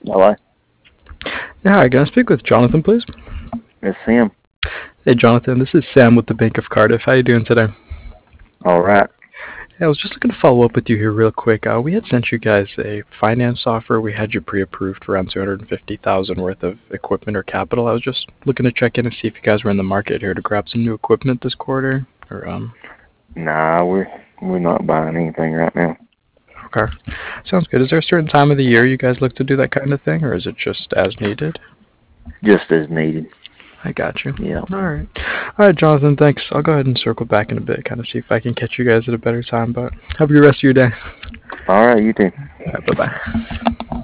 Hello, Yeah, hi, can I speak with Jonathan, please? it's Sam. Hey, Jonathan, this is Sam with the Bank of Cardiff. How you doing today? All right. Hey, I was just looking to follow up with you here real quick. We had sent you guys a finance offer. We had you pre-approved for around 250,000 worth of equipment or capital. I was just looking to check in and see if you guys were in the market here to grab some new equipment this quarter. Nah, we're not buying anything right now. Okay, sounds good. Is there a certain time of the year you guys look to do that kind of thing, or is it just as needed? Just as needed. I got you. Yeah. All right, Jonathan. Thanks. I'll go ahead and circle back in a bit, kind of see if I can catch you guys at a better time. But have a good rest of your day. All right, you too. All right, bye bye.